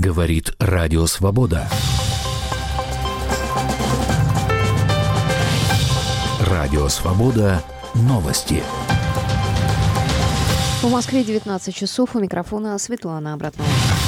Говорит Радио Свобода. Радио Свобода. Новости. В Москве 19 часов. У микрофона Светлана Абратнова.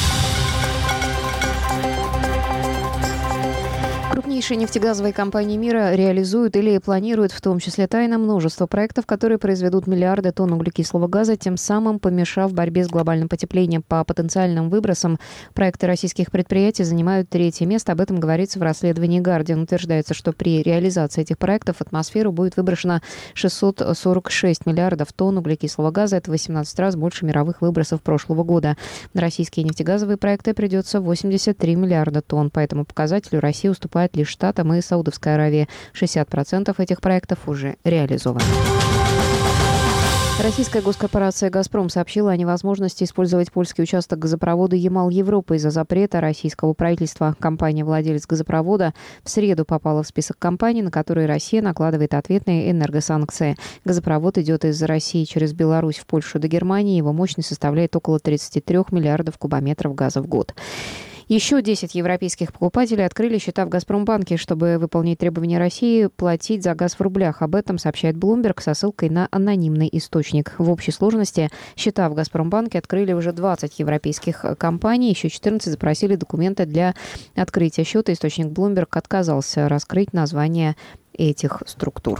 Крупнейшие нефтегазовые компании мира реализуют или планируют, в том числе тайно, множество проектов, которые произведут миллиарды тонн углекислого газа, тем самым помешав борьбе с глобальным потеплением. По потенциальным выбросам проекты российских предприятий занимают третье место. Об этом говорится в расследовании «Гардиан». Утверждается, что при реализации этих проектов в атмосферу будет выброшено 646 миллиардов тонн углекислого газа. Это 18 раз больше мировых выбросов прошлого года. На российские нефтегазовые проекты придется 83 миллиарда тонн. По этому показателю Россия уступает лишь Штатам и Саудовской Аравии. 60% этих проектов уже реализованы. Российская госкорпорация «Газпром» сообщила о невозможности использовать польский участок газопровода «Ямал-Европа» из-за запрета российского правительства. Компания-владелец газопровода в среду попала в список компаний, на которые Россия накладывает ответные энергосанкции. Газопровод идет из России через Беларусь в Польшу до Германии. Его мощность составляет около 33 миллиардов кубометров газа в год. Еще 10 европейских покупателей открыли счета в «Газпромбанке», чтобы выполнить требования России платить за газ в рублях. Об этом сообщает Bloomberg со ссылкой на анонимный источник. В общей сложности счета в «Газпромбанке» открыли уже 20 европейских компаний. Еще 14 запросили документы для открытия счета. Источник Bloomberg отказался раскрыть название этих структур.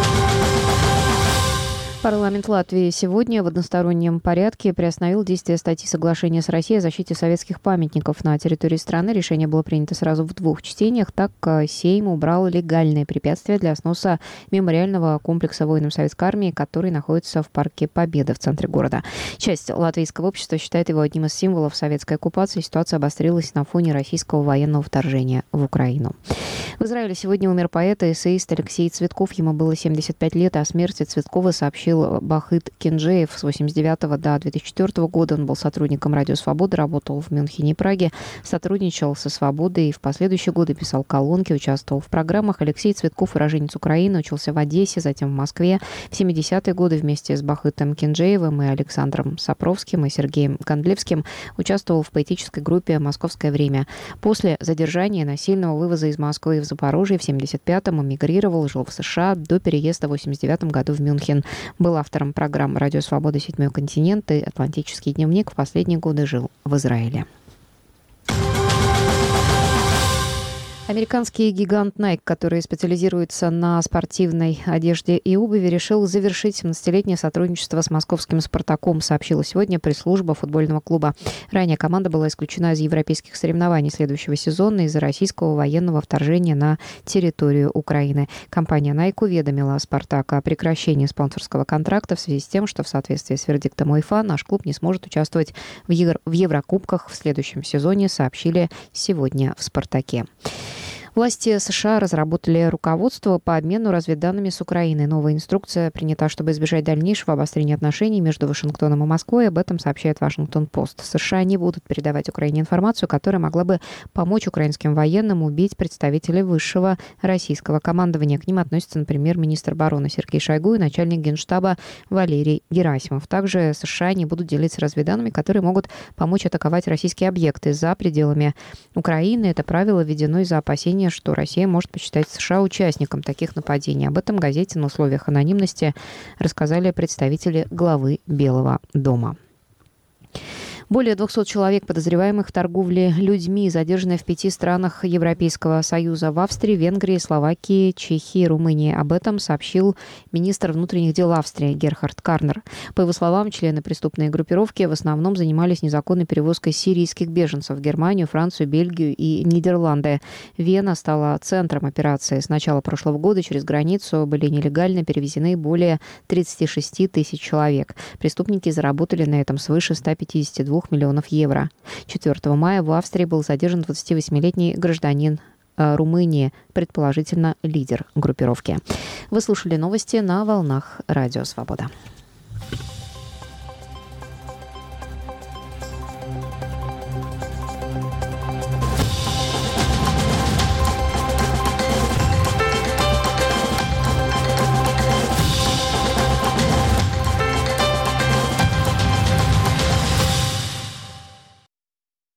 Парламент Латвии сегодня в одностороннем порядке приостановил действие статьи соглашения с Россией о защите советских памятников на территории страны. Решение было принято сразу в двух чтениях. Так, Сейм убрал легальные препятствия для сноса мемориального комплекса воинам Советской Армии, который находится в Парке Победы в центре города. Часть латвийского общества считает его одним из символов советской оккупации. Ситуация обострилась на фоне российского военного вторжения в Украину. В Израиле сегодня умер поэт и эссеист Алексей Цветков. Ему было 75 лет. О смерти Цветкова сообщил Бахыт Кинджеев. С 1989 до 2004 года он был сотрудником «Радио Свобода», работал в Мюнхене и Праге, сотрудничал со «Свободой» и в последующие годы писал колонки, участвовал в программах. Алексей Цветков, уроженец Украины, учился в Одессе, затем в Москве. В 70-е годы вместе с Бахытом Кинджеевым и Александром Сапровским и Сергеем Кондлевским участвовал в поэтической группе «Московское время». После задержания и насильного вывоза из Москвы в Запорожье в 75-м эмигрировал, жил в США до переезда в 89-м году в Мюнхен. Был автором программ «Радио Свобода», «Седьмой континент» и «Атлантический дневник». В последние годы жил в Израиле. Американский гигант Nike, который специализируется на спортивной одежде и обуви, решил завершить 17-летнее сотрудничество с московским «Спартаком», сообщила сегодня пресс-служба футбольного клуба. Ранее команда была исключена из европейских соревнований следующего сезона из-за российского военного вторжения на территорию Украины. Компания Nike уведомила «Спартак» о прекращении спонсорского контракта в связи с тем, что в соответствии с вердиктом УЕФА наш клуб не сможет участвовать в Еврокубках в следующем сезоне, сообщили сегодня в «Спартаке». Власти США разработали руководство по обмену разведданными с Украиной. Новая инструкция принята, чтобы избежать дальнейшего обострения отношений между Вашингтоном и Москвой. Об этом сообщает Вашингтон-Пост. США не будут передавать Украине информацию, которая могла бы помочь украинским военным убить представителей высшего российского командования. К ним относятся, например, министр обороны Сергей Шойгу и начальник Генштаба Валерий Герасимов. Также США не будут делиться разведданными, которые могут помочь атаковать российские объекты за пределами Украины. Это правило введено из-за опасения, что Россия может посчитать США участником таких нападений. Об этом газете на условиях анонимности рассказали представители главы Белого дома. Более 200 человек, подозреваемых в торговле людьми, задержаны в 5 странах Европейского Союза: в Австрии, Венгрии, Словакии, Чехии, Румынии. Об этом сообщил министр внутренних дел Австрии Герхард Карнер. По его словам, члены преступной группировки в основном занимались незаконной перевозкой сирийских беженцев в Германию, Францию, Бельгию и Нидерланды. Вена стала центром операции. С начала прошлого года через границу были нелегально перевезены более 36 тысяч человек. Преступники заработали на этом свыше 152 миллионов евро. 4 мая в Австрии был задержан 28-летний гражданин Румынии, предположительно лидер группировки. Вы слушали новости на волнах Радио Свобода.